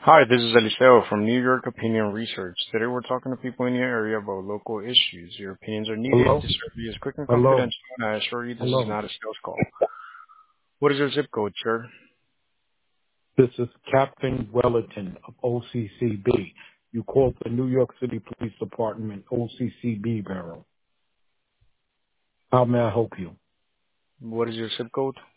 Hi, this is Eliseo from New York Opinion Research. Today we're talking to people in your area about local issues. Your opinions are needed. Hello? This will be as quick and Hello? confidential, and I assure you this is Hello? not a sales call. What is your zip code, sir? This is Captain Wellington of OCCB. You called the New York City Police Department OCCB Bureau. How may I help you? What is your zip code?